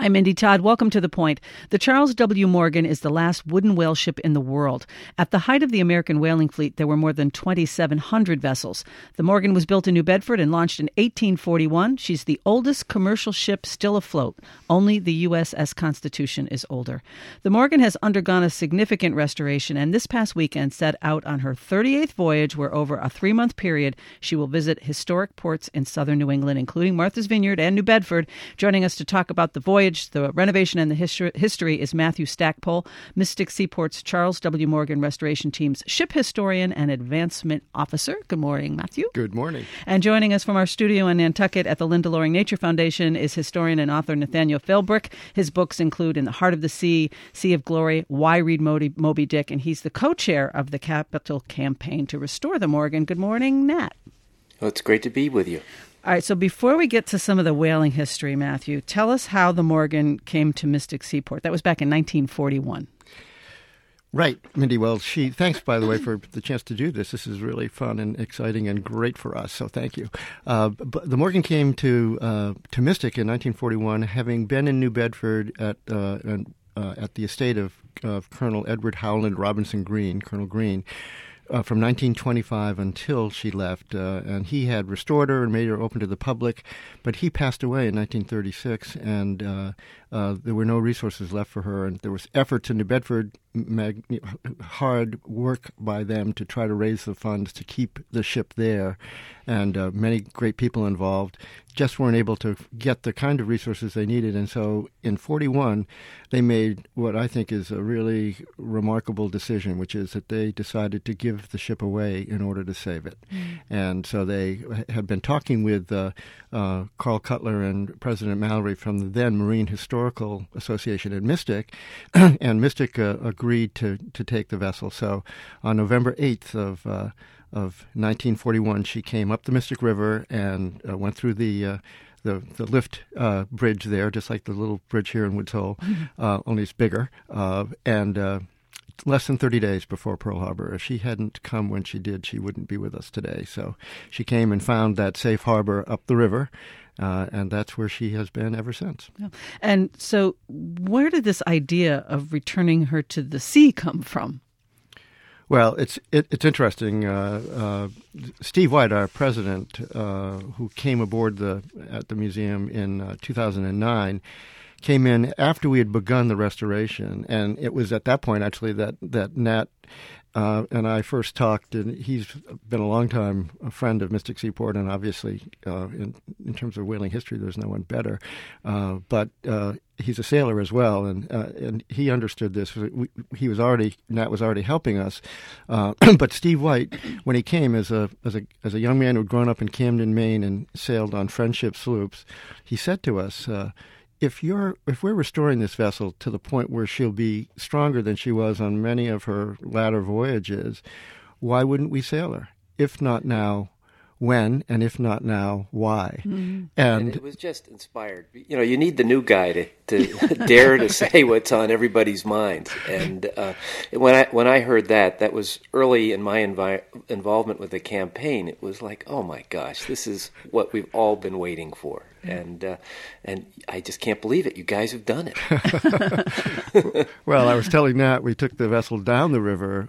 I'm Mindy Todd. Welcome to The Point. The Charles W. Morgan is the last wooden whale ship in the world. At the height of the American whaling fleet, there were more than 2,700 vessels. The Morgan was built in New Bedford and launched in 1841. She's the oldest commercial ship still afloat. Only the USS Constitution is older. The Morgan has undergone a significant restoration, and this past weekend set out on her 38th voyage, where over a 3-month period she will visit historic ports in southern New England, including Martha's Vineyard and New Bedford. Joining us to talk about the voyage, the renovation, and the history is Matthew Stackpole, Mystic Seaport's Charles W. Morgan Restoration Team's ship historian and advancement officer. Good morning, Matthew. Good morning. And joining us from our studio in Nantucket at the Linda Loring Nature Foundation is historian and author Nathaniel Philbrick. His books include In the Heart of the Sea, Sea of Glory, Why Read Moby Dick, and he's the co-chair of the Capital Campaign to Restore the Morgan. Good morning, Nat. Well, it's great to be with you. All right, so before we get to some of the whaling history, Matthew, tell us how the Morgan came to Mystic Seaport. That was back in 1941. Right, Mindy. Well, thanks, by the way, for the chance to do this. This is really fun and exciting and great for us, so thank you. But the Morgan came to Mystic in 1941, having been in New Bedford at the estate of Colonel Edward Howland Robinson Green, Colonel Green, from 1925 until she left, and he had restored her and made her open to the public, but he passed away in 1936, and there were no resources left for her, and there was efforts in New Bedford, hard work by them to try to raise the funds to keep the ship there, and many great people involved just weren't able to get the kind of resources they needed. And so in 41, they made what I think is a really remarkable decision, which is that they decided to give the ship away in order to save it. And so they had been talking with Carl Cutler and President Mallory from the then Marine Historical Association at Mystic, and Mystic agreed to take the vessel. So on November 8th of 1941, she came up the Mystic River and went through the lift bridge there, just like the little bridge here in Woods Hole, only it's bigger, and less than 30 days before Pearl Harbor. If she hadn't come when she did, she wouldn't be with us today. So she came and found that safe harbor up the river, and that's where she has been ever since. And so where did this idea of returning her to the sea come from? Well, it's interesting. Steve White, our president, who came aboard at the museum in 2009, came in after we had begun the restoration, and it was at that point actually that Nat and I first talked, and he's been a long time a friend of Mystic Seaport, and obviously in terms of whaling history, there's no one better. But he's a sailor as well, and he understood this. Nat was already helping us, but Steve White, when he came as a young man who'd grown up in Camden, Maine, and sailed on Friendship sloops, he said to us, If we're restoring this vessel to the point where she'll be stronger than she was on many of her latter voyages, why wouldn't we sail her? If not now, when? And if not now, why? Mm-hmm. And it was just inspired. You know, you need the new guy to dare to say what's on everybody's mind. And when I heard that was early in my involvement with the campaign. It was like, oh my gosh, this is what we've all been waiting for. And I just can't believe it. You guys have done it. Well, I was telling Nat, we took the vessel down the river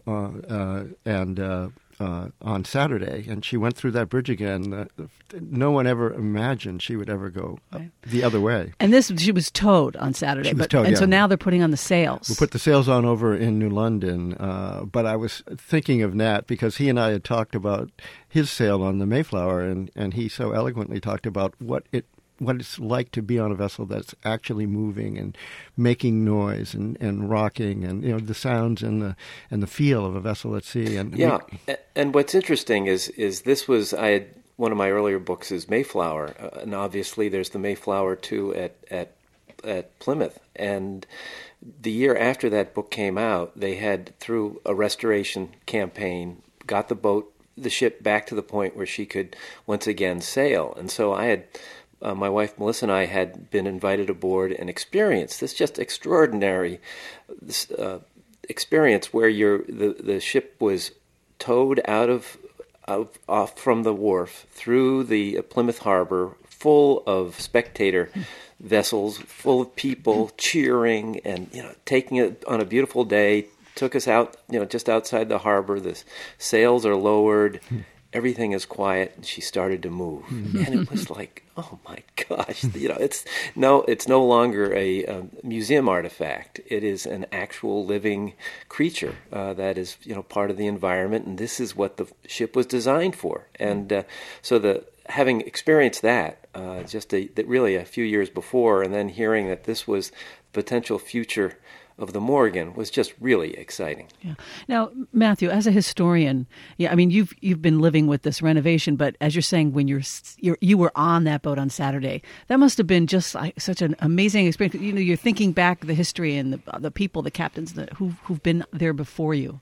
on Saturday, and she went through that bridge again. No one ever imagined she would ever go the other way. And she was towed on Saturday. So now they're putting on the sails. We put the sails on over in New London, but I was thinking of Nat because he and I had talked about his sail on the Mayflower, and he so eloquently talked about what it's like to be on a vessel that's actually moving and making noise and rocking, and the sounds and the feel of a vessel at sea. And what's interesting is this was one of my earlier books is Mayflower, and obviously there's the Mayflower too at Plymouth. And the year after that book came out, they had, through a restoration campaign, got the ship back to the point where she could once again sail. And so I had. My wife Melissa and I had been invited aboard and experienced this just extraordinary experience where the ship was towed off from the wharf through the Plymouth Harbor full of spectator vessels, full of people cheering and, taking it on a beautiful day. Took us out, just outside the harbor. The sails are lowered. Everything is quiet, and she started to move. And it was like, oh my gosh, it's no longer a museum artifact. It is an actual living creature that is, part of the environment, and this is what the ship was designed for. And having experienced that really a few years before, and then hearing that this was the potential future of the Morgan was just really exciting. Yeah. Now, Matthew, as a historian, you've been living with this renovation, but as you're saying, when you were on that boat on Saturday, that must have been just such an amazing experience. You're thinking back the history and the people, the captains who've been there before you.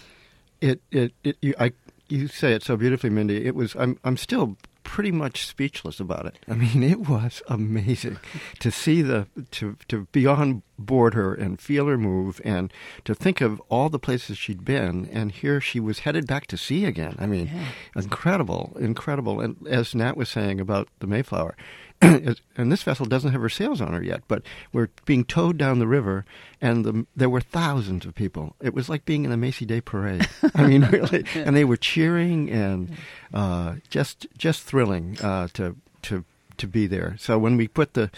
You say it so beautifully, Mindy. I'm still pretty much speechless about it. I mean, it was amazing to see to be on board her and feel her move, and to think of all the places she'd been, and here she was headed back to sea again. I mean, incredible. And as Nat was saying about the Mayflower, and this vessel doesn't have her sails on her yet, but we're being towed down the river, and there were thousands of people. It was like being in a Macy Day parade. I mean, really, and they were cheering and just thrilling to be there. So when we put the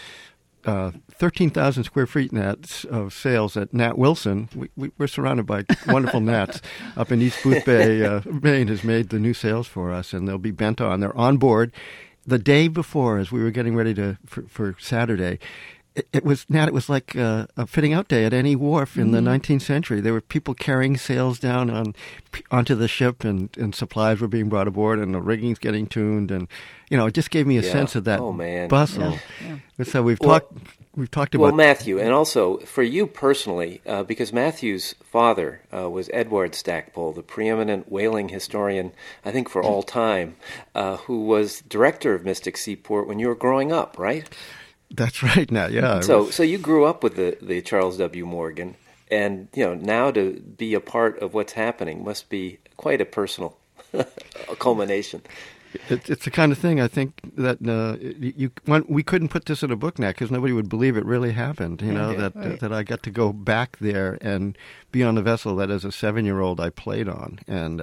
13,000 square feet of sails at Nat Wilson. We're surrounded by wonderful Nats up in East Booth Bay. Maine has made the new sails for us, and they'll be bent on. They're on board. The day before, as we were getting ready for Saturday, it was like a fitting out day at any wharf in the 19th century. There were people carrying sails down onto the ship, and supplies were being brought aboard, and the rigging's getting tuned, and it just gave me a sense of that bustle. Yeah. So we've talked about. Well, Matthew, and also for you personally, because Matthew's father was Edward Stackpole, the preeminent whaling historian, I think for all time, who was director of Mystic Seaport when you were growing up, right? That's right. Now, yeah. So you grew up with the Charles W. Morgan, and now to be a part of what's happening must be quite a personal culmination. It's the kind of thing I think that we couldn't put this in a book now because nobody would believe it really happened. That I got to go back there and be on the vessel that as a 7-year-old I played on, and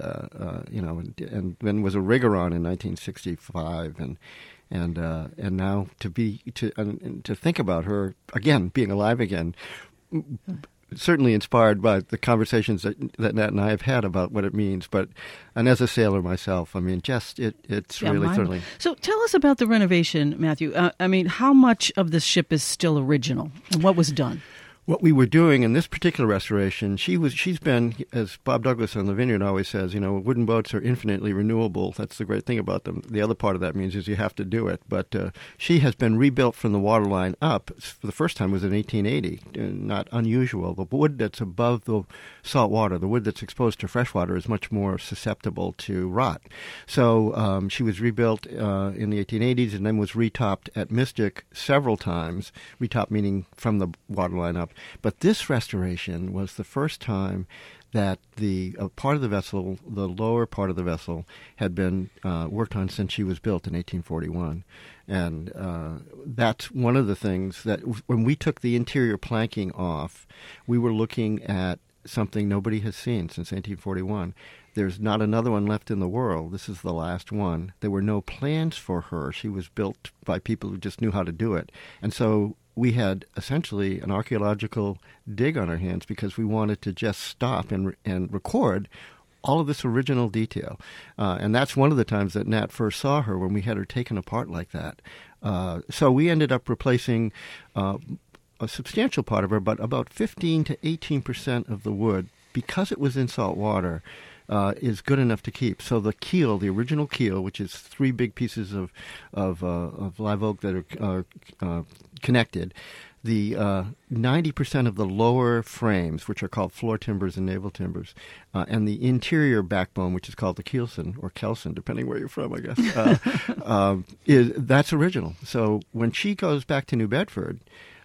then was a rigger on in 1965, and now to think about her again being alive again. Certainly inspired by the conversations that Nat and I have had about what it means, and as a sailor myself, I mean, it's really thrilling. So tell us about the renovation, Matthew. How much of this ship is still original, and what was done? What we were doing in this particular restoration, she's been, as Bob Douglas on the Vineyard always says, wooden boats are infinitely renewable. That's the great thing about them. The other part of that means is you have to do it. But she has been rebuilt from the waterline up. For the first time was in 1880. Not unusual. The wood that's above the salt water, the wood that's exposed to fresh water, is much more susceptible to rot. So she was rebuilt in the 1880s and then was retopped at Mystic several times. Retopped meaning from the waterline up. But this restoration was the first time that the part of the vessel, the lower part of the vessel, had been worked on since she was built in 1841. And that's one of the things that when we took the interior planking off, we were looking at something nobody has seen since 1841. There's not another one left in the world. This is the last one. There were no plans for her. She was built by people who just knew how to do it. And so we had essentially an archaeological dig on our hands because we wanted to just stop and record all of this original detail. And that's one of the times that Nat first saw her, when we had her taken apart like that. So we ended up replacing a substantial part of her, but about 15 to 18% of the wood, because it was in salt water, is good enough to keep. So the keel, the original keel, which is 3 big pieces of live oak that are connected, the 90% of the lower frames, which are called floor timbers and naval timbers, and the interior backbone, which is called the keelson or kelson, depending where you're from, I guess, that's original. So when she goes back to New Bedford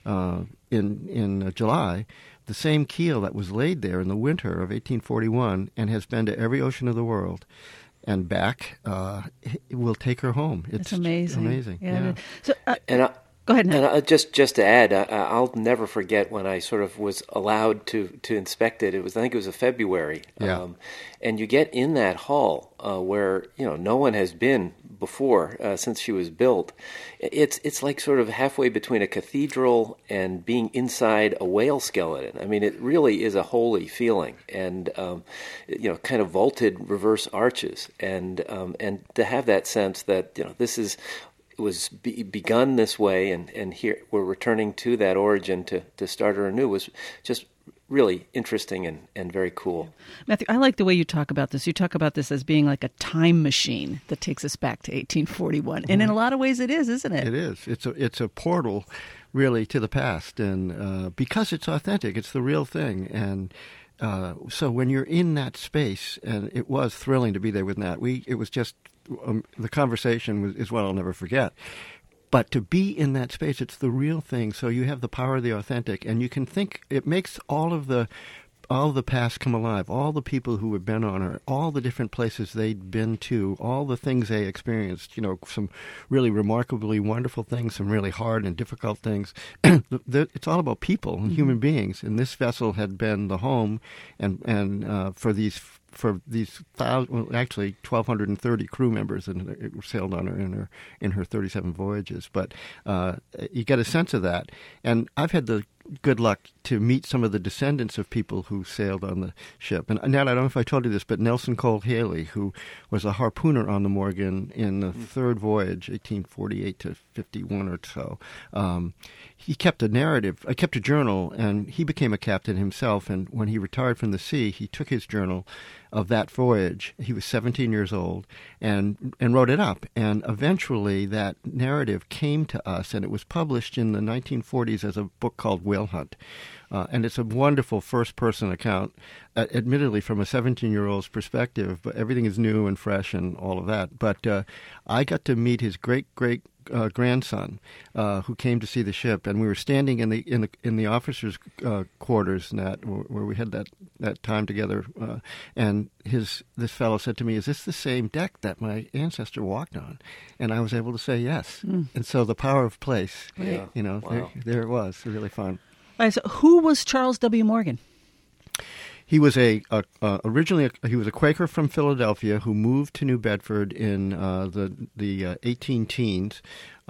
in July, the same keel that was laid there in the winter of 1841 and has been to every ocean of the world and back, will take her home. It's amazing. Amazing. Yeah. So, And go ahead, Nick. And just to add, I'll never forget when I sort of was allowed to inspect it. I think it was a February. Yeah. And you get in that hall where no one has been before since she was built. It's like sort of halfway between a cathedral and being inside a whale skeleton. I mean, it really is a holy feeling, and kind of vaulted reverse arches, and to have that sense that this is. Was begun this way, and here we're returning to that origin to start her anew was just really interesting and very cool. Matthew, I like the way you talk about this. You talk about this as being like a time machine that takes us back to 1841, and in a lot of ways it is, isn't it? It is. It's a portal, really, to the past, and because it's authentic, it's the real thing, and. So when you're in that space, and it was thrilling to be there with Nat. It was just the conversation is what I'll never forget. But to be in that space, it's the real thing. So you have the power of the authentic, and you can think it makes all of the past come alive. All the people who had been on her, all the different places they'd been to, all the things they experienced. Some really remarkably wonderful things, some really hard and difficult things. It's all about people and human beings. And this vessel had been the home, and for these 1,230 crew members, and it sailed on her in her 37 voyages. But you get a sense of that. And I've had the good luck to meet some of the descendants of people who sailed on the ship. And Nat, I don't know if I told you this, but Nelson Cole Haley, who was a harpooner on the Morgan in the third voyage, 1848 to 51 or so, he kept kept a journal, and he became a captain himself. And when he retired from the sea, he took his journal of that voyage. He was 17 years old and wrote it up. And eventually that narrative came to us, and it was published in the 1940s as a book called Whale Hunt. And it's a wonderful first-person account, admittedly from a 17-year-old's perspective, but everything is new and fresh and all of that. But I got to meet his great-great grandson, who came to see the ship, and we were standing in the officers' quarters, Nat, where we had that time together. And this fellow said to me, "Is this the same deck that my ancestor walked on?" And I was able to say yes. And so the power of place, Yeah. Wow. there it was, really fun. All right, so who was Charles W. Morgan? He was originally he was a Quaker from Philadelphia who moved to New Bedford in the 18 teens,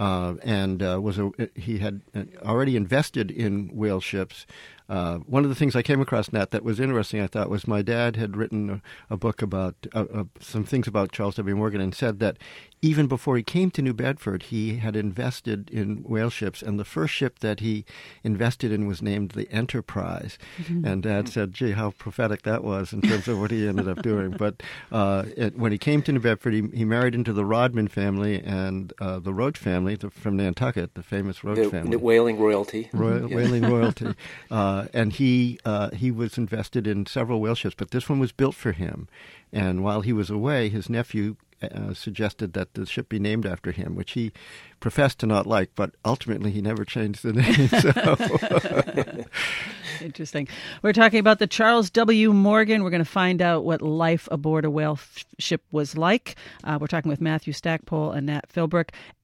and he had already invested in whale ships. One of the things I came across, Nat, that was interesting, I thought, was my dad had written a book about some things about Charles W. Morgan, and said that even before he came to New Bedford, he had invested in whale ships, and the first ship that he invested in was named the Enterprise. Mm-hmm. And Dad said, "Gee, how prophetic that was in terms of what he ended up doing." But when he came to New Bedford, he married into the Rodman family and the Roach family from Nantucket, the famous Roach family. The whaling royalty. Whaling royalty. And he was invested in several whale ships, but this one was built for him. And while he was away, his nephew suggested that the ship be named after him, which he professed to not like, but ultimately he never changed the name. So. Interesting. We're talking about the Charles W. Morgan. We're going to find out what life aboard a whale ship was like. We're talking with Matthew Stackpole and Nat Philbrook.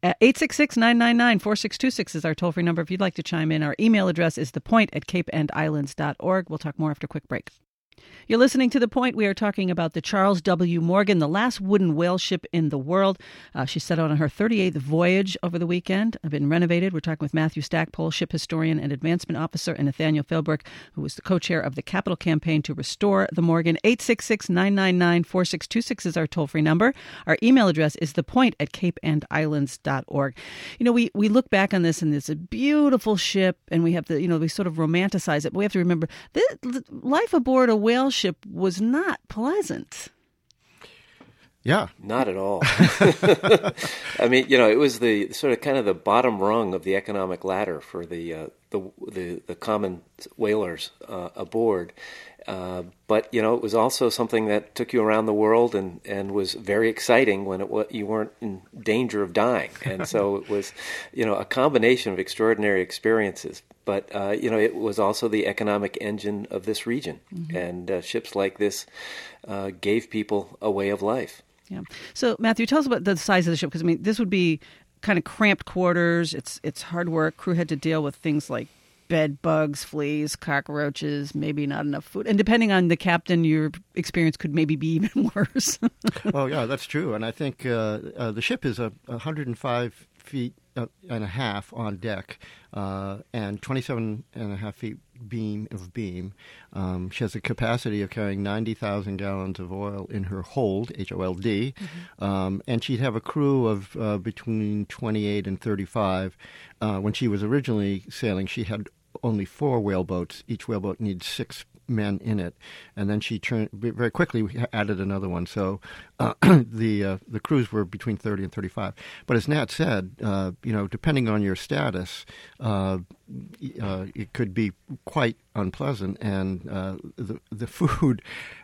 866-999-4626 is our toll-free number if you'd like to chime in. Our email address is thepoint@capeandislands.org. We'll talk more after a quick break. You're listening to The Point. We are talking about the Charles W. Morgan, the last wooden whale ship in the world. She set out on her 38th voyage over the weekend. Been renovated. We're talking with Matthew Stackpole, ship historian and advancement officer, and Nathaniel Philbrook, who was the co-chair of the Capital Campaign to restore the Morgan. 866-999-4626 is our toll-free number. Our email address is thepoint@capeandislands.org. We look back on this, and it's a beautiful ship, and we have we sort of romanticize it, but we have to remember that life aboard a whale ship was not pleasant. Yeah. Not at all. I mean, it was the sort of kind of the bottom rung of the economic ladder for the common whalers aboard. But it was also something that took you around the world and was very exciting when you weren't in danger of dying. And so it was, a combination of extraordinary experiences. But it was also the economic engine of this region, mm-hmm. and ships like this gave people a way of life. Yeah. So, Matthew, tell us about the size of the ship, because, I mean, this would be kind of cramped quarters. It's hard work. Crew had to deal with things like bed bugs, fleas, cockroaches, maybe not enough food. And depending on the captain, your experience could maybe be even worse. Well, yeah, that's true. And I think the ship is 105 feet and a half on deck and 27 and a half feet beam. She has a capacity of carrying 90,000 gallons of oil in her hold, HOLD, and she'd have a crew of between 28 and 35. When she was originally sailing, she had only 4 whaleboats. Each whaleboat needs 6 men in it, and then she very quickly added another one. So the crews were between 30 and 35. But as Nat said, depending on your status, it could be quite unpleasant. And the food,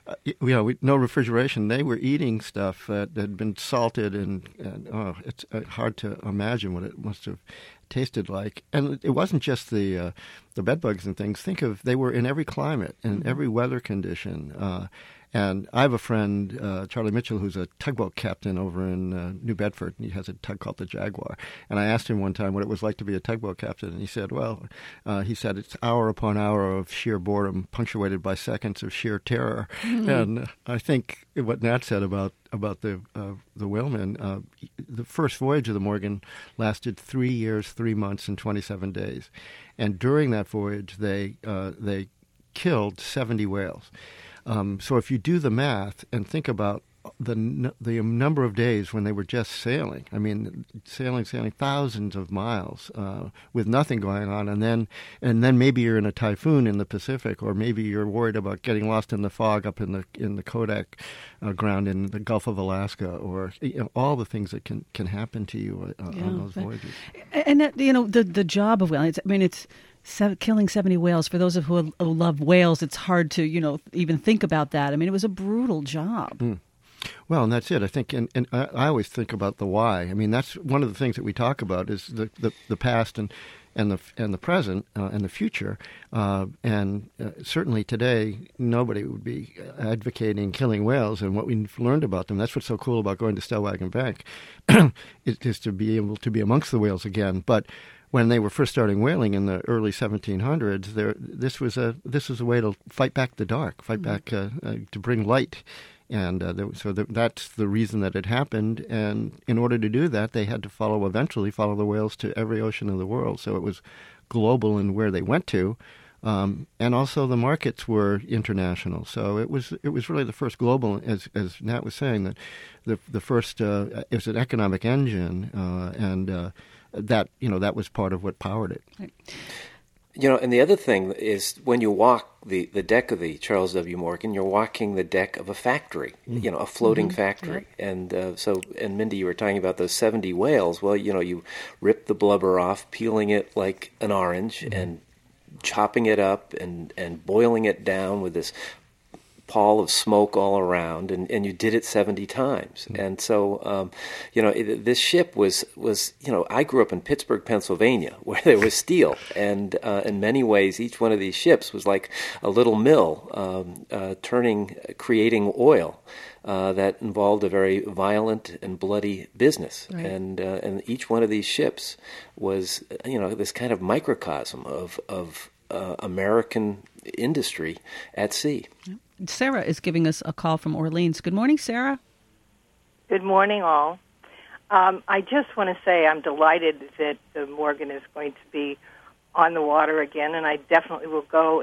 no refrigeration. They were eating stuff that had been salted, and it's hard to imagine what it must have tasted like. And it wasn't just the bed bugs and things. Think of, they were in every climate and every weather condition. And I have a friend, Charlie Mitchell, who's a tugboat captain over in New Bedford, and he has a tug called the Jaguar. And I asked him one time what it was like to be a tugboat captain, and he said, it's hour upon hour of sheer boredom, punctuated by seconds of sheer terror. Mm-hmm. And I think what Nat said about the whalemen, the first voyage of the Morgan lasted 3 years, 3 months, and 27 days. And during that voyage, they killed 70 whales. So if you do the math and think about the number of days when they were just sailing, I mean, sailing thousands of miles with nothing going on, and then maybe you're in a typhoon in the Pacific, or maybe you're worried about getting lost in the fog up in the Kodak ground in the Gulf of Alaska, or all the things that can happen to you on those voyages. And the job of whaling, it's killing 70 whales. For those of who love whales, it's hard to, even think about that. I mean, it was a brutal job. Mm. Well, and that's it. I think, and I always think about the why. I mean, that's one of the things that we talk about is the past and the present and the future. And certainly today, nobody would be advocating killing whales. And what we've learned about them, that's what's so cool about going to Stellwagen Bank, is to be able to be amongst the whales again. But when they were first starting whaling in the early 1700s, this was a way to fight back the dark, fight back to bring light. And that's the reason that it happened. And in order to do that, they had to eventually follow the whales to every ocean of the world. So it was global in where they went to. And also the markets were international. So it was really the first global, as Nat was saying, that the first, it was an economic engine, and that was part of what powered it. Right. And the other thing is when you walk the deck of the Charles W. Morgan, you're walking the deck of a factory, a floating factory. Right. And Mindy, you were talking about those 70 whales. Well, you rip the blubber off, peeling it like an orange, and chopping it up and boiling it down with this pall of smoke all around, and you did it 70 times. Mm-hmm. And so, this ship was I grew up in Pittsburgh, Pennsylvania, where there was steel, and in many ways, each one of these ships was like a little mill, creating oil. That involved a very violent and bloody business, right. And each one of these ships was, this kind of microcosm of American industry at sea. Yeah. Sarah is giving us a call from Orleans. Good morning, Sarah. Good morning, all. I just want to say I'm delighted that the Morgan is going to be on the water again, and I definitely will go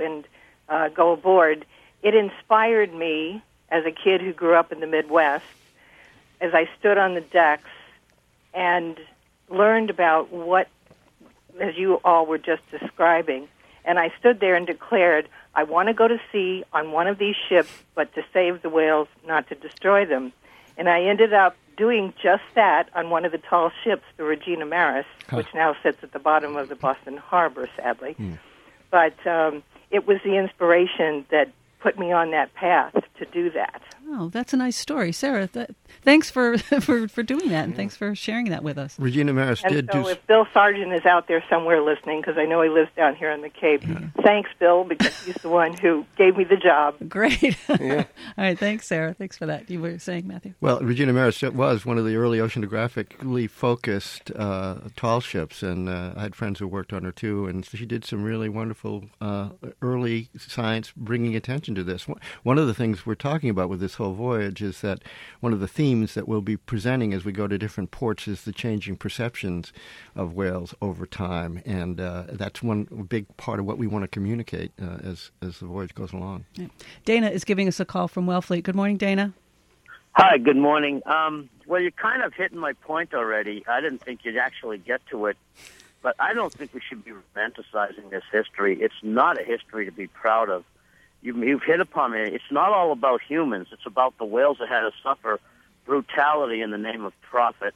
aboard. It inspired me as a kid who grew up in the Midwest as I stood on the decks and learned about what, as you all were just describing, and I stood there and declared, I want to go to sea on one of these ships, but to save the whales, not to destroy them. And I ended up doing just that on one of the tall ships, the Regina Maris, which now sits at the bottom of the Boston Harbor, sadly. Mm. But it was the inspiration that put me on that path to do that. Oh, that's a nice story. Sarah, thanks for doing that, and thanks for sharing that with us. Regina Maris and did so do... if Bill Sargent is out there somewhere listening, because I know he lives down here in the Cape, thanks, Bill, because he's the one who gave me the job. Great. Yeah. All right, thanks, Sarah. Thanks for that. You were saying, Matthew? Well, Regina Maris was one of the early oceanographically focused tall ships, and I had friends who worked on her too, and she did some really wonderful early science bringing attention to this. One of the things we're talking about with this whole voyage is that one of the themes that we'll be presenting as we go to different ports is the changing perceptions of whales over time, and that's one big part of what we want to communicate as the voyage goes along. Yeah. Dana is giving us a call from Wellfleet. Good morning, Dana. Hi, good morning. Well, you're kind of hitting my point already. I didn't think you'd actually get to it, but I don't think we should be romanticizing this history. It's not a history to be proud of. You've hit upon it. It's not all about humans. It's about the whales that had to suffer brutality in the name of profit.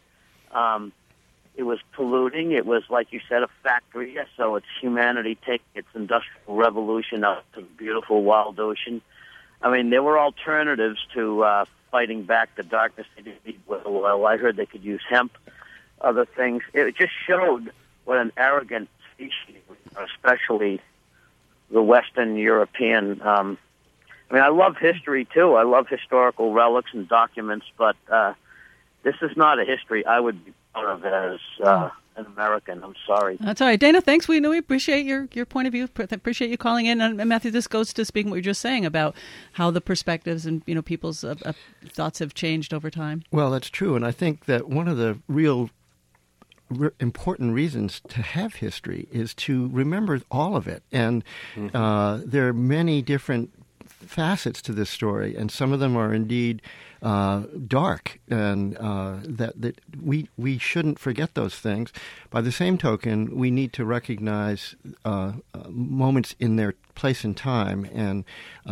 It was polluting. It was, like you said, a factory. So it's humanity taking its industrial revolution out to the beautiful wild ocean. I mean, there were alternatives to fighting back the darkness. They didn't need whale oil. I heard they could use hemp, other things. It just showed what an arrogant species, especially the Western European. I mean, I love history, too. I love historical relics and documents, but this is not a history I would be proud of as an American. I'm sorry. That's all right. Dana, thanks. We appreciate your point of view. Appreciate you calling in. And Matthew, this goes to speaking what you were just saying about how the perspectives and people's thoughts have changed over time. Well, that's true. And I think that one of the real important reasons to have history is to remember all of it. And there are many different facets to this story, and some of them are indeed dark, and that we shouldn't forget those things. By the same token, we need to recognize moments in their place and time, and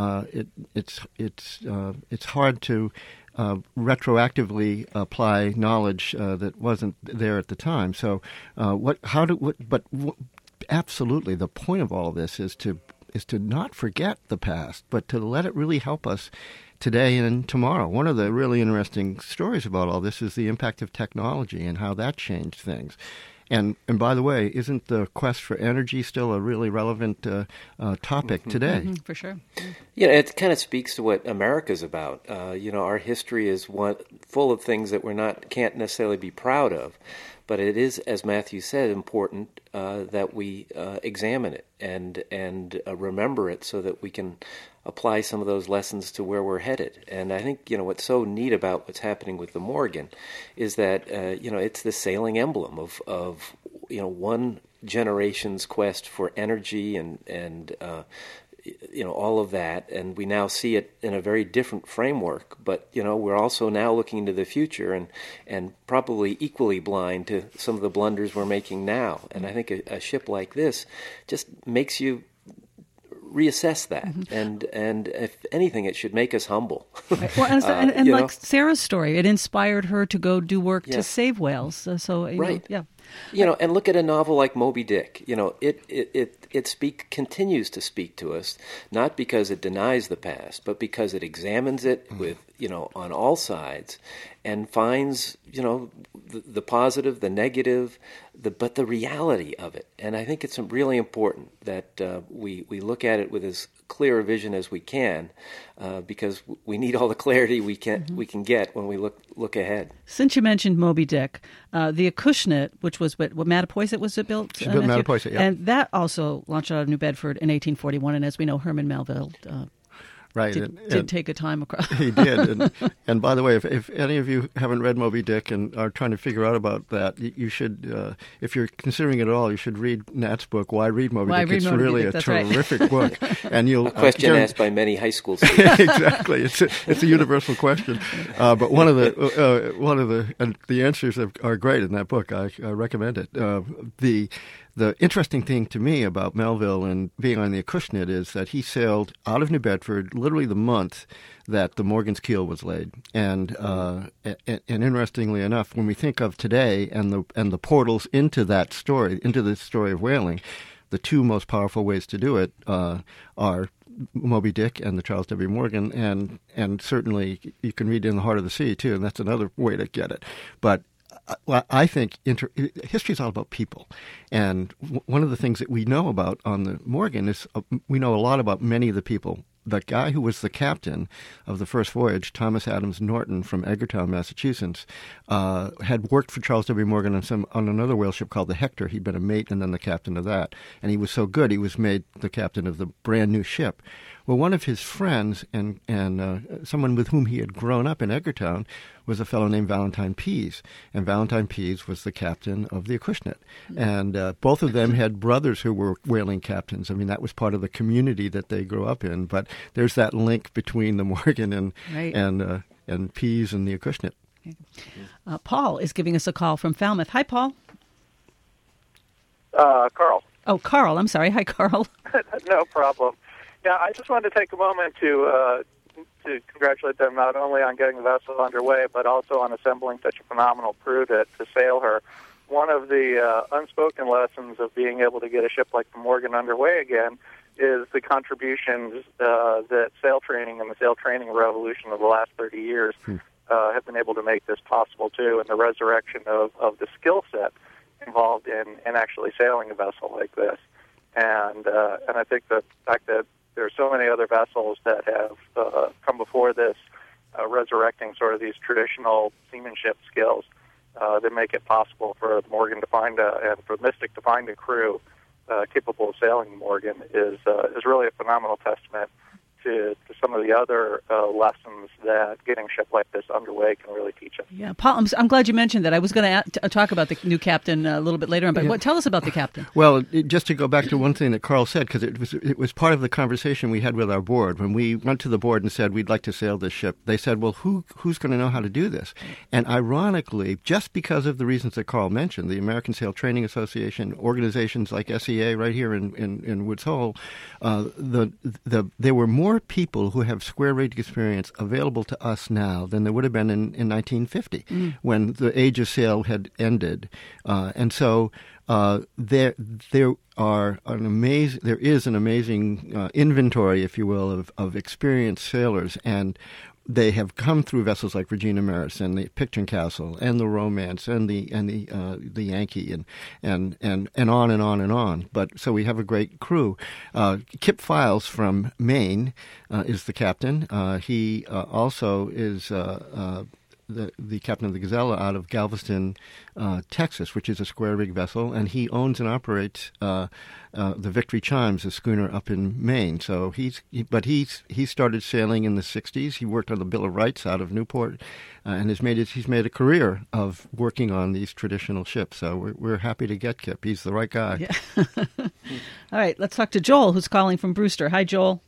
it's hard to retroactively apply knowledge that wasn't there at the time. So, absolutely, the point of all of this is to not forget the past, but to let it really help us today and tomorrow. One of the really interesting stories about all this is the impact of technology and how that changed things. And by the way, isn't the quest for energy still a really relevant topic today? Mm-hmm, for sure. Yeah, it kind of speaks to what America's about. Our history is full of things that can't necessarily be proud of, but it is, as Matthew said, important that we examine it and remember it so that we can apply some of those lessons to where we're headed. And I think, what's so neat about what's happening with the Morgan is that, it's the sailing emblem of one generation's quest for energy and all of that. And we now see it in a very different framework. But, we're also now looking into the future and probably equally blind to some of the blunders we're making now. And I think a ship like this just makes you reassess that, and if anything, it should make us humble. Right. Well, and like Sarah's story, it inspired her to go do work to save whales. Right. Yeah. And look at a novel like Moby Dick. It continues to speak to us, not because it denies the past, but because it examines it with on all sides, and finds the positive, the negative, but the reality of it. And I think it's really important that we look at it with as clear a vision as we can, because we need all the clarity we can get when we look ahead. Since you mentioned Moby Dick, the Acushnet, which was what Mattapoisett was it built? She built Mattapoisett, yeah. And that also launched out of New Bedford in 1841, and as we know, Herman Melville right, did take a time across. He did. And by the way, if any of you haven't read Moby Dick and are trying to figure out about that, you should, if you're considering it at all, you should read Nat's book, Why Read Moby Dick? It's really a terrific book. And you'll a question asked by many high school students. Exactly. It's a universal question. But one of the answers are great in that book. I recommend it. The interesting thing to me about Melville and being on the Acushnet is that he sailed out of New Bedford literally the month that the Morgan's keel was laid. And interestingly enough, when we think of today and the portals into that story, into the story of whaling, the two most powerful ways to do it are Moby Dick and the Charles W. Morgan, and certainly you can read In the Heart of the Sea, too, and that's another way to get it. But I think history is all about people. And one of the things that we know about on the Morgan is we know a lot about many of the people. The guy who was the captain of the first voyage, Thomas Adams Norton from Edgartown, Massachusetts, had worked for Charles W. Morgan on another whale ship called the Hector. He'd been a mate and then the captain of that. And he was so good, he was made the captain of the brand new ship. Well, one of his friends and someone with whom he had grown up in Edgartown was a fellow named Valentine Pease. And Valentine Pease was the captain of the Acushnet. And both of them had brothers who were whaling captains. I mean, that was part of the community that they grew up in. But there's that link between the Morgan and Pease and the Acushnet. Paul is giving us a call from Falmouth. Hi, Paul. Carl. Oh, Carl. I'm sorry. Hi, Carl. No problem. Yeah, I just wanted to take a moment to congratulate them not only on getting the vessel underway, but also on assembling such a phenomenal crew to sail her. One of the unspoken lessons of being able to get a ship like the Morgan underway again is the contributions that sail training and the sail training revolution of the last 30 years have been able to make this possible, too, and the resurrection of the skill set involved in actually sailing a vessel like this. And I think the fact that there are so many other vessels that have come before this, resurrecting sort of these traditional seamanship skills that make it possible for Morgan to find and for Mystic to find a crew capable of sailing Morgan is really a phenomenal testament to some of the other lessons that getting a ship like this underway can really teach us. Yeah, Paul, I'm glad you mentioned that. I was going to talk about the new captain a little bit later on, but tell us about the captain. Well, just to go back to one thing that Carl said, because it was part of the conversation we had with our board. When we went to the board and said we'd like to sail this ship, they said, well, who's going to know how to do this? And ironically, just because of the reasons that Carl mentioned, the American Sail Training Association, organizations like SEA right here in Woods Hole, there were more people who have square rig experience available to us now than there would have been in 1950 when the age of sail had ended. And so there is an amazing inventory, if you will, of experienced sailors, and they have come through vessels like Regina Maris and the Picton Castle and the Romance and the Yankee and on and on and on. But so we have a great crew. Kip Files from Maine is the captain. He also is the captain of the Gazella out of Galveston, Texas, which is a square rig vessel, and he owns and operates the Victory Chimes, a schooner up in Maine. So he started sailing in the 60s. He worked on the Bill of Rights out of Newport, and he's made a career of working on these traditional ships. So we're happy to get Kip. He's the right guy. Yeah. All right, let's talk to Joel, who's calling from Brewster. Hi, Joel.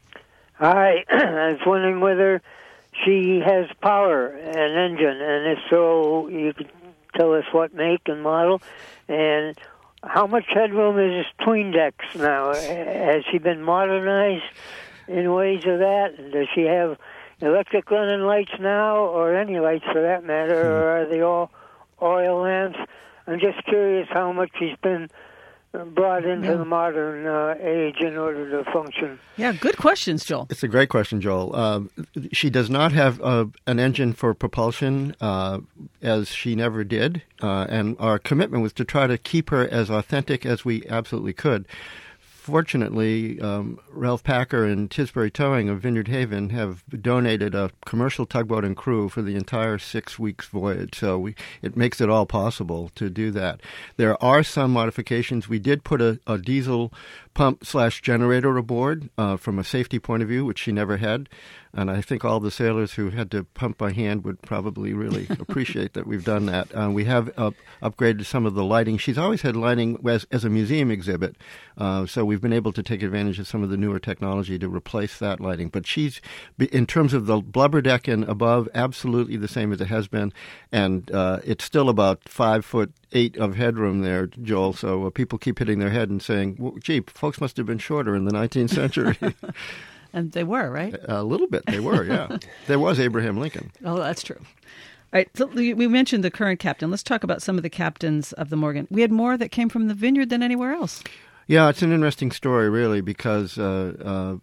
Hi. I was wondering whether she has power, an engine, and if so, you could tell us what make and model, and how much headroom is between decks now? Has she been modernized in ways of that? Does she have electric running lights now, or any lights for that matter, or are they all oil lamps? I'm just curious how much she's been brought into the modern age in order to function. Yeah, good questions, Joel. It's a great question, Joel. She does not have an engine for propulsion, as she never did, and our commitment was to try to keep her as authentic as we absolutely could. Fortunately, Ralph Packer and Tisbury Towing of Vineyard Haven have donated a commercial tugboat and crew for the entire 6 weeks voyage, so it makes it all possible to do that. There are some modifications. We did put a diesel pump/generator aboard from a safety point of view, which she never had. And I think all the sailors who had to pump by hand would probably really appreciate that we've done that. We have upgraded some of the lighting. She's always had lighting as a museum exhibit, so we've been able to take advantage of some of the newer technology to replace that lighting. But she's, in terms of the blubber deck and above, absolutely the same as it has been. And it's still about 5'8" of headroom there, Joel. So people keep hitting their head and saying, well, gee, folks must have been shorter in the 19th century. And they were, right? A little bit, they were, yeah. There was Abraham Lincoln. Oh, that's true. All right, so we mentioned the current captain. Let's talk about some of the captains of the Morgan. We had more that came from the Vineyard than anywhere else. Yeah, it's an interesting story, really, because the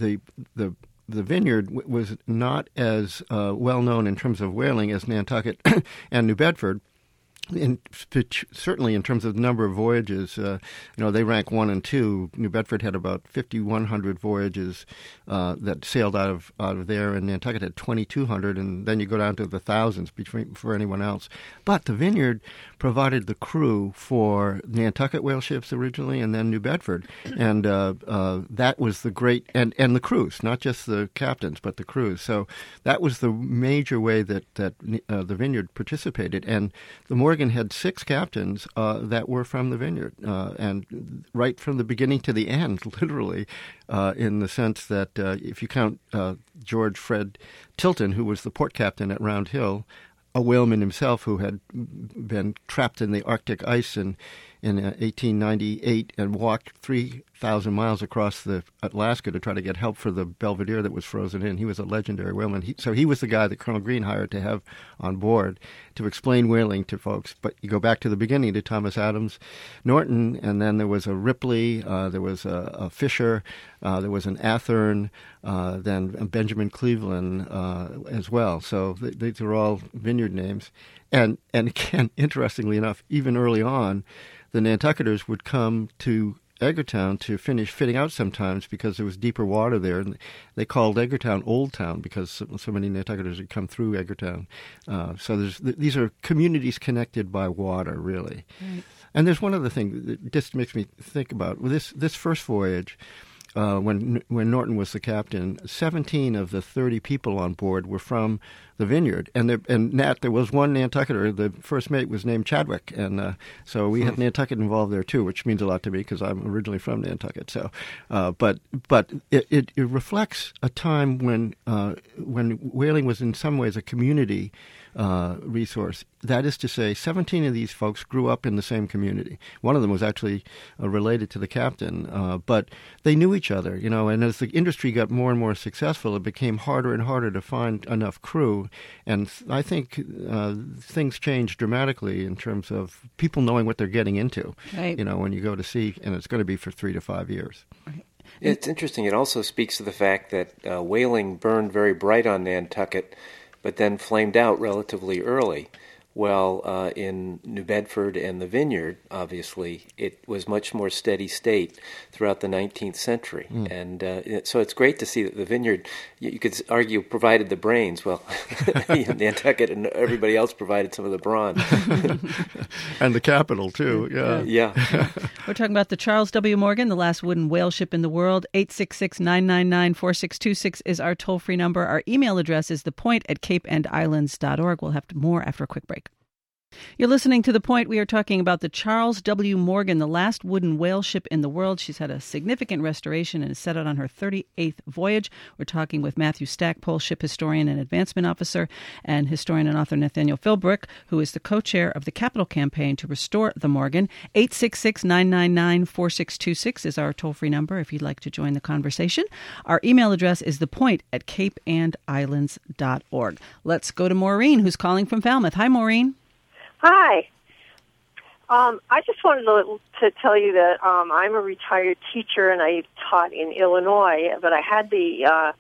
vineyard was not as well known in terms of whaling as Nantucket and New Bedford. Certainly in terms of the number of voyages, they rank 1 and 2. New Bedford had about 5,100 voyages that sailed out of there, and Nantucket had 2,200, and then you go down to the thousands for anyone else. But the Vineyard provided the crew for Nantucket whale ships originally, and then New Bedford, and that was the great and the crews, not just the captains, but the crews. So that was the major way that the Vineyard participated, and the Morgan had 6 captains that were from the Vineyard, and right from the beginning to the end, literally, in the sense that if you count George Fred Tilton, who was the port captain at Round Hill, a whaleman himself who had been trapped in the Arctic ice in 1898 and walked 3,000 miles across the Alaska to try to get help for the Belvedere that was frozen in. He was a legendary whaleman. So he was the guy that Colonel Green hired to have on board to explain whaling to folks. But you go back to the beginning to Thomas Adams Norton, and then there was a Ripley, there was a Fisher, there was an Athern, then Benjamin Cleveland as well. So these are all Vineyard names. And again, interestingly enough, even early on, the Nantucketers would come to Edgartown to finish fitting out sometimes because there was deeper water there. And they called Edgartown Old Town because so many Nantucketers had come through Edgartown. So these are communities connected by water, really. Right. And there's one other thing that just makes me think about. This first voyage, when Norton was the captain, 17 of the 30 people on board were from the Vineyard, and Nat, there was one Nantucketer. The first mate was named Chadwick, and so we had Nantucket involved there too, which means a lot to me because I'm originally from Nantucket. So, but it reflects a time when whaling was in some ways a community resource. That is to say, 17 of these folks grew up in the same community. One of them was actually related to the captain, but they knew each other, and as the industry got more and more successful, it became harder and harder to find enough crew. And I think things changed dramatically in terms of people knowing what they're getting into, right. When you go to sea, and it's going to be for 3 to 5 years. Right. It's interesting. It also speaks to the fact that whaling burned very bright on Nantucket, but then flamed out relatively early. Well, in New Bedford and the Vineyard, obviously, it was much more steady state throughout the 19th century. And so it's great to see that the Vineyard, you could argue, provided the brains. Well, Nantucket and everybody else provided some of the brawn. And the capital, too. Yeah. We're talking about the Charles W. Morgan, the last wooden whale ship in the world. 866-999-4626 is our toll-free number. Our email address is thepoint@capeandislands.org. We'll have more after a quick break. You're listening to The Point. We are talking about the Charles W. Morgan, the last wooden whale ship in the world. She's had a significant restoration and is set out on her 38th voyage. We're talking with Matthew Stackpole, ship historian and advancement officer, and historian and author Nathaniel Philbrick, who is the co-chair of the Capital Campaign to restore the Morgan. 866-999-4626 is our toll-free number if you'd like to join the conversation. Our email address is thepoint@capeandislands.org. Let's go to Maureen, who's calling from Falmouth. Hi, Maureen. Hi. I just wanted to tell you that I'm a retired teacher and I taught in Illinois, but I had the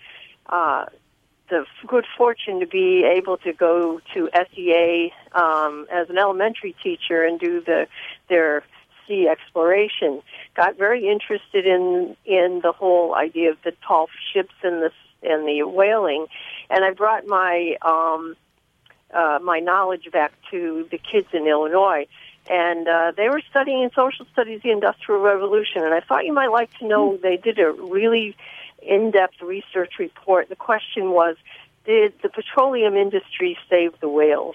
good fortune to be able to go to SEA as an elementary teacher and do their sea exploration. Got very interested in the whole idea of the tall ships and the whaling, and I brought my knowledge back to the kids in Illinois, and they were studying in social studies the Industrial Revolution, and I thought you might like to know they did a really in-depth research report. The question was, did the petroleum industry save the whales?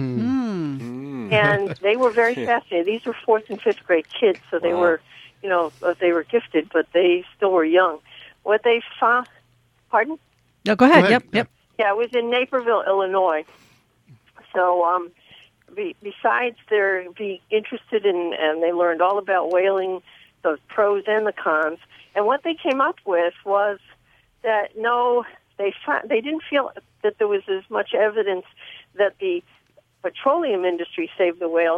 And they were very fascinated. These were 4th and 5th grade kids, so they were, they were gifted, but they still were young. What they found... Pardon? No, go ahead. Yep. Yeah, it was in Naperville, Illinois. So besides their being interested in, and they learned all about whaling, the pros and the cons, and what they came up with was that they didn't feel that there was as much evidence that the petroleum industry saved the whales,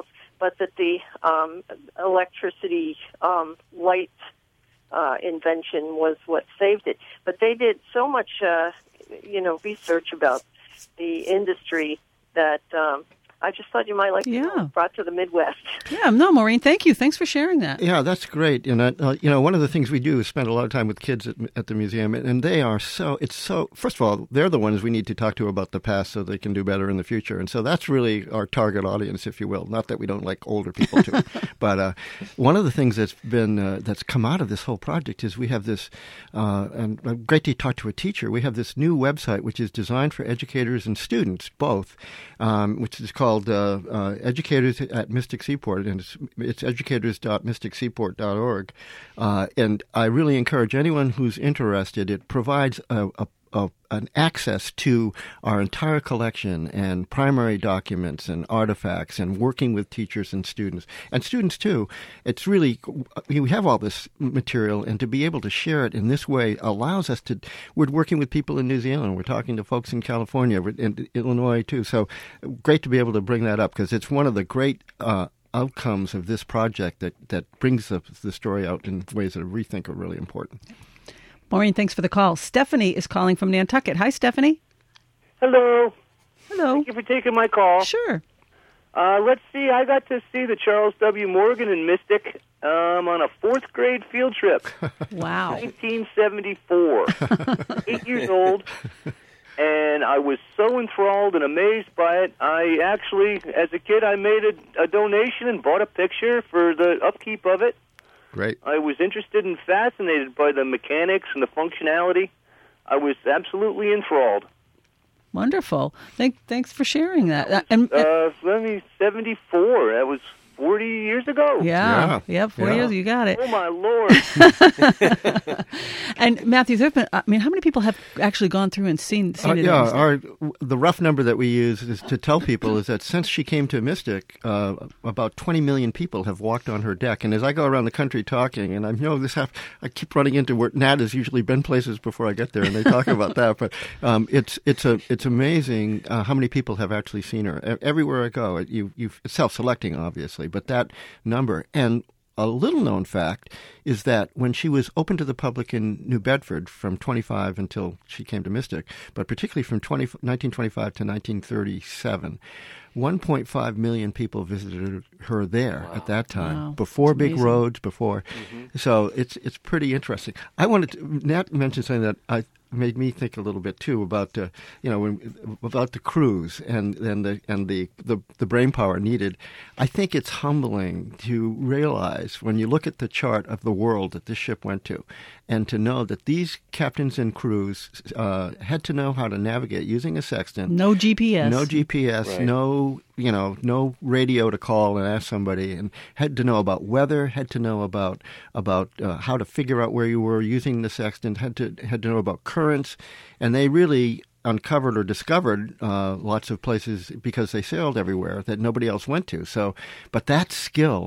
but that the electricity light invention was what saved it. But they did so much, research about the industry that I just thought you might like to know, brought to the Midwest. Yeah, no, Maureen, thank you. Thanks for sharing that. Yeah, that's great. And one of the things we do is spend a lot of time with kids at the museum, and they are first of all, they're the ones we need to talk to about the past so they can do better in the future. And so that's really our target audience, if you will. Not that we don't like older people too, but one of the things that's been that's come out of this whole project is we have this, and great to talk to a teacher. We have this new website which is designed for educators and students both, which is called Educators at Mystic Seaport, and it's educators.mysticseaport.org. And I really encourage anyone who's interested. It provides an access to our entire collection and primary documents and artifacts and working with teachers and students too. It's really, we have all this material, and to be able to share it in this way allows us to, we're working with people in New Zealand, we're talking to folks in California, in Illinois too. So great to be able to bring that up, because it's one of the great outcomes of this project that brings the story out in ways that we think are really important. Maureen, thanks for the call. Stephanie is calling from Nantucket. Hi, Stephanie. Hello. Hello. Thank you for taking my call. Sure. Let's see. I got to see the Charles W. Morgan in Mystic on a 4th grade field trip. Wow. 1974. 8 years old. And I was so enthralled and amazed by it. I actually, as a kid, I made a donation and bought a picture for the upkeep of it. Great. I was interested and fascinated by the mechanics and the functionality. I was absolutely enthralled. Wonderful. Thanks for sharing that. 74. That was 40 years ago. Yeah, 40 years. You got it. Oh, my Lord. And Matthew, how many people have actually gone through and seen it? The rough number that we use is to tell people is that since she came to Mystic, about 20 million people have walked on her deck. And as I go around the country talking, and I keep running into where Nat has usually been places before I get there, and they talk about that. But it's amazing how many people have actually seen her. Everywhere I go, it's self-selecting, obviously, but that number. And a little-known fact is that when she was open to the public in New Bedford from 25 until she came to Mystic, but particularly from 1925 to 1937, 1.5 million people visited her there at that time, before big roads, before. Mm-hmm. So it's pretty interesting. Nat mentioned something that made me think a little bit too about about the crews and the brain power needed. I think it's humbling to realize when you look at the chart of the world that this ship went to, and to know that these captains and crews had to know how to navigate using a sextant. No GPS. Right. No radio to call and ask somebody, and had to know about weather, had to know about how to figure out where you were using the sextant, had to know about currents, and they really uncovered or discovered lots of places because they sailed everywhere that nobody else went to. So, but that skill.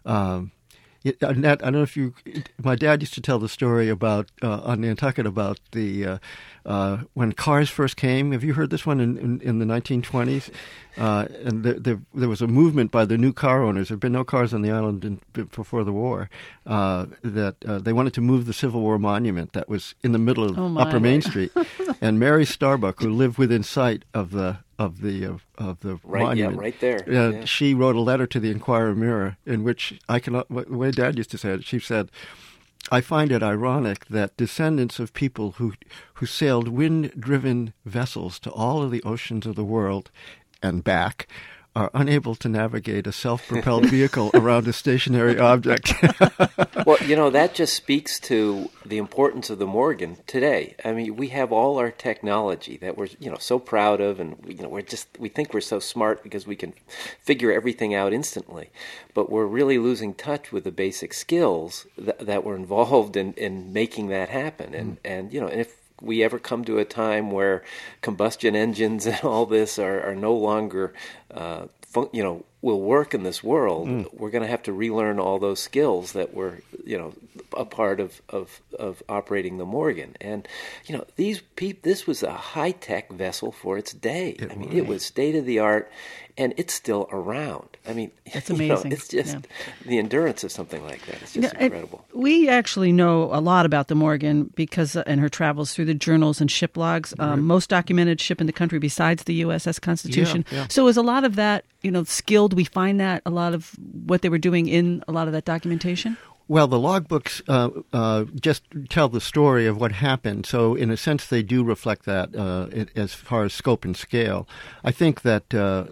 Nat, I don't know if my dad used to tell the story about on Nantucket about the when cars first came. Have you heard this one in the 1920s? And there was a movement by the new car owners. There had been no cars on the island before the war. That they wanted to move the Civil War monument that was in the middle of Upper Main Street. And Mary Starbuck, who lived within sight of the monument, yeah, right there. She wrote a letter to the Enquirer-Mirror in which the way Dad used to say it, she said, "I find it ironic that descendants of people who sailed wind-driven vessels to all of the oceans of the world and back are unable to navigate a self-propelled vehicle around a stationary object." Well, that just speaks to the importance of the Morgan today. I mean, we have all our technology that we're, so proud of, and we think we're so smart because we can figure everything out instantly. But we're really losing touch with the basic skills that were involved in making that happen. And if we ever come to a time where combustion engines and all this are no longer will work in this world, we're going to have to relearn all those skills that were, a part of operating the Morgan. And, this was a high-tech vessel for its day. It was state-of-the-art, and it's still around. It's amazing. It's just the endurance of something like that. It's just incredible. We actually know a lot about the Morgan because in her travels through the journals and ship logs. Most documented ship in the country besides the USS Constitution. Yeah. So is a lot of that, skilled? We find that a lot of what they were doing in a lot of that documentation? Well, the logbooks just tell the story of what happened. So, in a sense, they do reflect that as far as scope and scale. I think that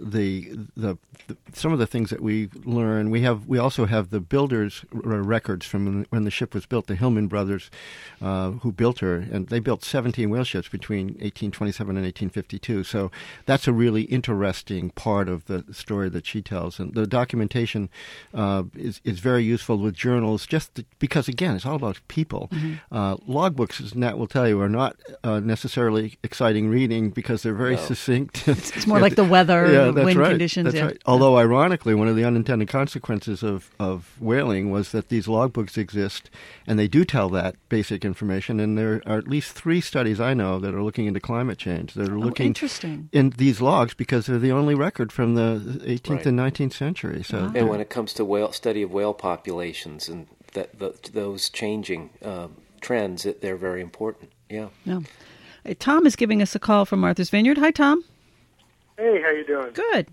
some of the things that we learn, we also have the builders' records from when the ship was built. The Hillman brothers, who built her, and they built 17 whale ships between 1827 and 1852. So that's a really interesting part of the story that she tells, and the documentation is very useful with journals. Just because, again, it's all about people. Logbooks, as Nat will tell you, are not necessarily exciting reading because they're very succinct. It's more like the weather, wind conditions. That's right. Although, ironically, one of the unintended consequences of whaling was that these logbooks exist, and they do tell that basic information. And there are at least 3 studies I know that are looking into climate change. That are looking in these logs because they're the only record from the 18th and 19th century. So, and when it comes to study of whale populations and those changing trends, they're very important. Yeah. Hey, Tom is giving us a call from Martha's Vineyard. Hi, Tom. Hey, how you doing? Good.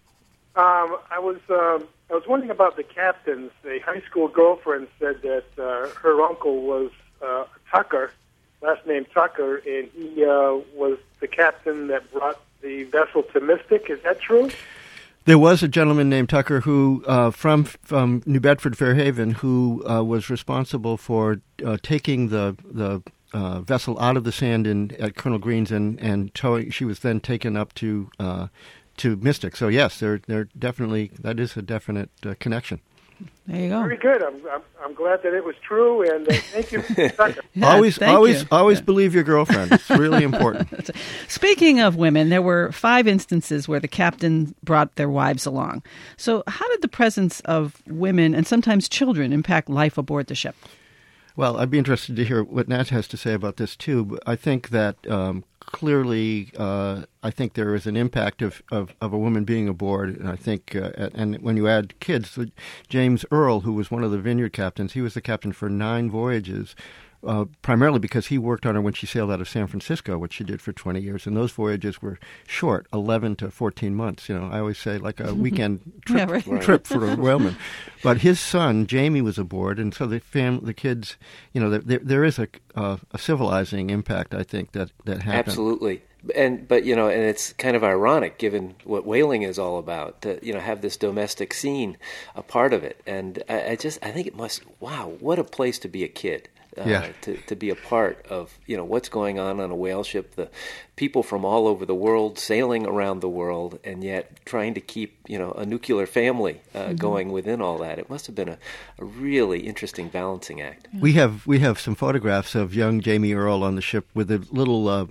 I was wondering about the captains. A high school girlfriend said that her uncle was Tucker, last name Tucker, and he was the captain that brought the vessel to Mystic. Is that true? There was a gentleman named Tucker who, from New Bedford, Fairhaven, who was responsible for taking the vessel out of the sand at Colonel Green's and towing. She was then taken up to Mystic. So yes, they're definitely, that is a definite connection. There you go. Very good. I'm glad that it was true, and thank you, Tucker. Always believe your girlfriend. It's really important. Speaking of women, there were 5 instances where the captain brought their wives along. So how did the presence of women and sometimes children impact life aboard the ship? Well, I'd be interested to hear what Nat has to say about this too. But I think that clearly, I think there is an impact of a woman being aboard, and I think, and when you add kids, James Earl, who was one of the Vineyard captains, he was the captain for 9 voyages. Primarily because he worked on her when she sailed out of San Francisco, which she did for 20 years. And those voyages were short, 11 to 14 months. I always say like a weekend trip for a whaleman. But his son, Jamie, was aboard. And so the kids, there is a civilizing impact, I think, that happened. Absolutely. And it's kind of ironic given what whaling is all about to have this domestic scene a part of it. And I think it must, wow, what a place to be a kid. To be a part of what's going on a whale ship, the people from all over the world sailing around the world, and yet trying to keep a nuclear family going within all that. It must have been a really interesting balancing act. We have some photographs of young Jamie Earl on the ship with a little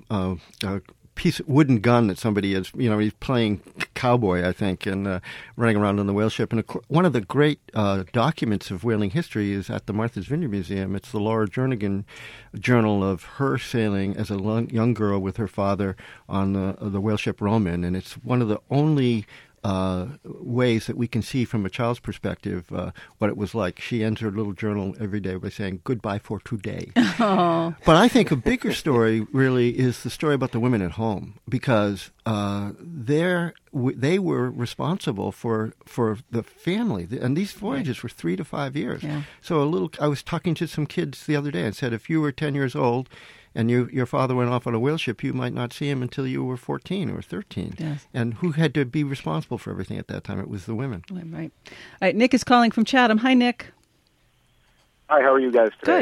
piece of wooden gun that somebody is, he's playing cowboy, I think, and running around on the whale ship. And one of the great documents of whaling history is at the Martha's Vineyard Museum. It's the Laura Jernigan journal of her sailing as a young girl with her father on the whale ship Roman, and it's one of the only ways that we can see from a child's perspective what it was like. She ends her little journal every day by saying, "Goodbye for today." Oh. But I think a bigger story really is the story about the women at home, because they were responsible for the family. And these voyages were 3 to 5 years. Yeah. So I was talking to some kids the other day and said, if you were 10 years old and your father went off on a whale ship, you might not see him until you were 14 or 13. Yes. And who had to be responsible for everything at that time? It was the women. Right. All right, Nick is calling from Chatham. Hi, Nick. Hi, how are you guys today? Good.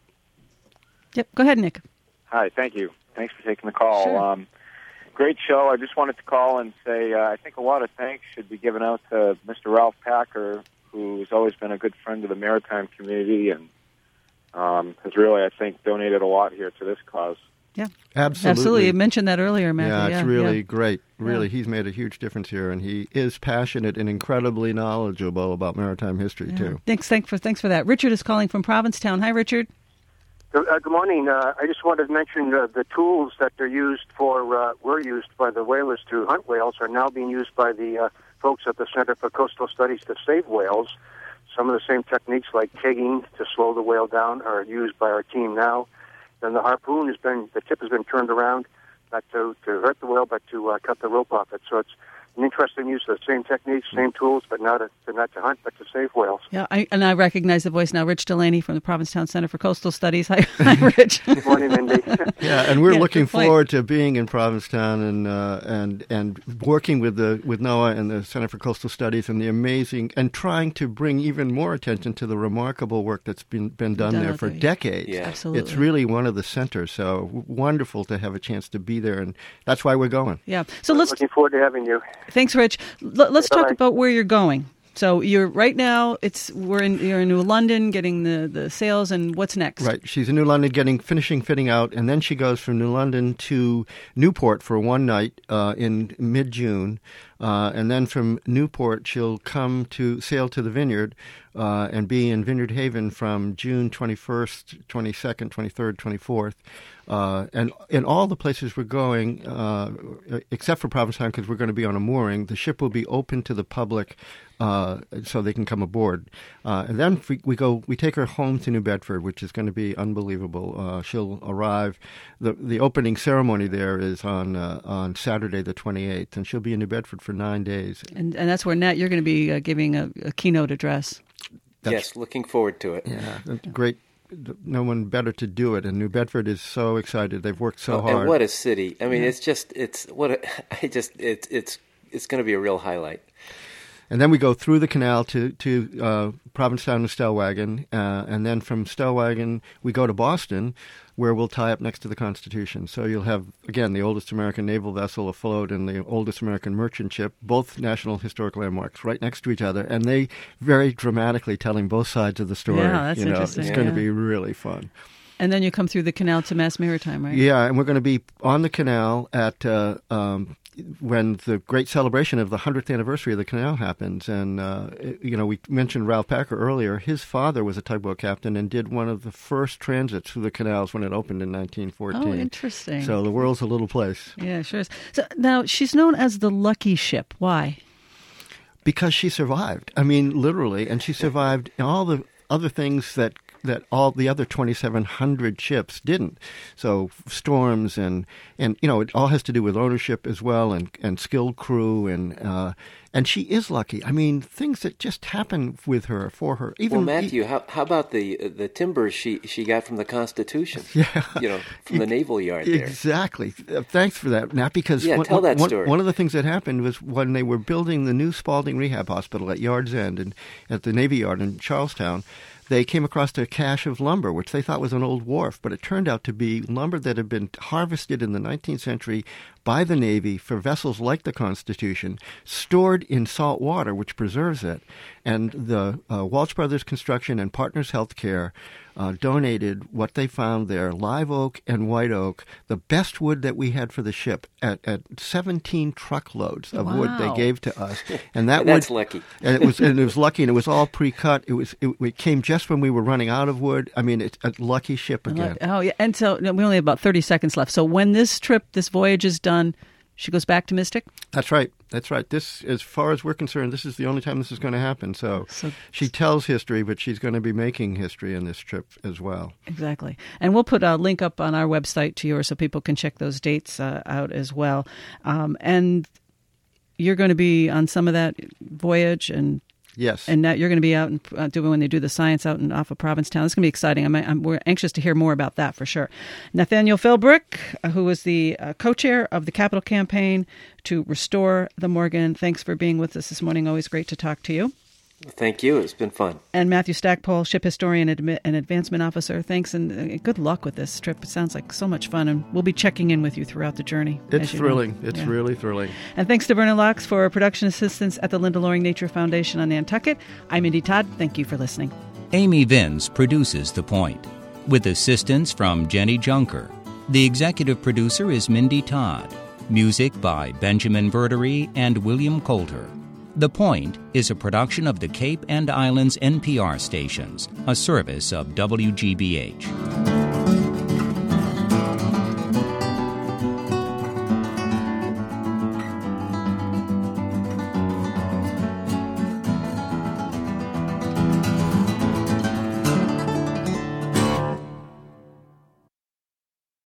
Yep, go ahead, Nick. Hi, thank you. Thanks for taking the call. Sure. Great show. I just wanted to call and say I think a lot of thanks should be given out to Mr. Ralph Packer, who's always been a good friend of the maritime community and has really, I think, donated a lot here to this cause. Yeah. Absolutely. You mentioned that earlier, Matthew. Yeah, it's really great. Really, he's made a huge difference here, and he is passionate and incredibly knowledgeable about maritime history, too. Thanks for that. Richard is calling from Provincetown. Hi, Richard. Good morning. I just wanted to mention the tools that were used by the whalers to hunt whales are now being used by the folks at the Center for Coastal Studies to save whales. Some of the same techniques like kegging to slow the whale down are used by our team now. Then the harpoon the tip has been turned around, not to hurt the whale, but to cut the rope off it. So it's an interesting use of the same techniques, same tools, but not to hunt, but to save whales. Yeah, I recognize the voice now. Rich Delaney from the Provincetown Center for Coastal Studies. Hi, Rich. Good morning, Mindy. Yeah, and we're looking forward to being in Provincetown and working with NOAA and the Center for Coastal Studies and the amazing, and trying to bring even more attention to the remarkable work that's been done there for decades. Yeah. Absolutely. It's really one of the centers, so wonderful to have a chance to be there, and that's why we're going. Yeah. So looking forward to having you. Thanks, Rich. Let's talk about where you're going. So you're right now. You're in New London, getting the sails, and what's next? Right. She's in New London, finishing fitting out, and then she goes from New London to Newport for one night in mid-June, and then from Newport she'll sail to the Vineyard and be in Vineyard Haven from June 21st, 22nd, 23rd, 24th. And in all the places we're going, except for Provincetown, because we're going to be on a mooring, the ship will be open to the public so they can come aboard. And then we take her home to New Bedford, which is going to be unbelievable. She'll arrive. The opening ceremony there is on Saturday the 28th, and she'll be in New Bedford for 9 days. And that's where, Nat, you're going to be giving a keynote address. Yes, looking forward to it. Yeah, great. No one better to do it, and New Bedford is so excited. They've worked so hard. And what a city! I mean, it's going to be a real highlight. And then we go through the canal to Provincetown to Stellwagen, and then from Stellwagen we go to Boston, where we'll tie up next to the Constitution. So you'll have, again, the oldest American naval vessel afloat and the oldest American merchant ship, both National Historic Landmarks, right next to each other, and they very dramatically telling both sides of the story. Yeah, that's interesting. It's going to be really fun. And then you come through the canal to Mass Maritime, right? Yeah, and we're going to be on the canal at when the great celebration of the 100th anniversary of the canal happens. And, we mentioned Ralph Packer earlier. His father was a tugboat captain and did one of the first transits through the canals when it opened in 1914. Oh, interesting. So the world's a little place. Yeah, sure is. So now, she's known as the Lucky Ship. Why? Because she survived. I mean, literally. And she survived all the other things that all the other 2,700 ships didn't. So storms and it all has to do with ownership as well and skilled crew and she is lucky. I mean, things that just happen with her, for her. Well, Matthew, how about the timbers she got from the Constitution? Yeah. From the naval yard there. Exactly. Thanks for that, Nat, because tell that story. One of the things that happened was when they were building the new Spalding Rehab Hospital at Yard's End and at the Navy Yard in Charlestown, they came across a cache of lumber, which they thought was an old wharf, but it turned out to be lumber that had been harvested in the 19th century by the Navy for vessels like the Constitution, stored in salt water, which preserves it. And the Walsh Brothers Construction and Partners Healthcare donated what they found there, live oak and white oak, the best wood that we had for the ship, at 17 truckloads of wood they gave to us. And that's lucky. And it was lucky, and it was all pre-cut. It came just when we were running out of wood. I mean, it's a lucky ship again. Oh, yeah. And so we only have about 30 seconds left. So when this voyage is done, she goes back to Mystic? That's right. This, as far as we're concerned, this is the only time this is going to happen. So she tells history, but she's going to be making history in this trip as well. Exactly. And we'll put a link up on our website to yours so people can check those dates out as well. And you're going to be on some of that voyage and... Yes. And you're going to be out and doing when they do the science out and off of Provincetown. It's going to be exciting. We're anxious to hear more about that for sure. Nathaniel Philbrick, who is the co-chair of the Capital Campaign to Restore the Morgan. Thanks for being with us this morning. Always great to talk to you. Thank you. It's been fun. And Matthew Stackpole, ship historian and advancement officer. Thanks, and good luck with this trip. It sounds like so much fun, and we'll be checking in with you throughout the journey. It's thrilling. It's really thrilling. And thanks to Vernon Locks for production assistance at the Linda Loring Nature Foundation on Nantucket. I'm Mindy Todd. Thank you for listening. Amy Vince produces The Point, with assistance from Jenny Junker. The executive producer is Mindy Todd. Music by Benjamin Verdery and William Coulter. The Point is a production of the Cape and Islands NPR stations, a service of WGBH.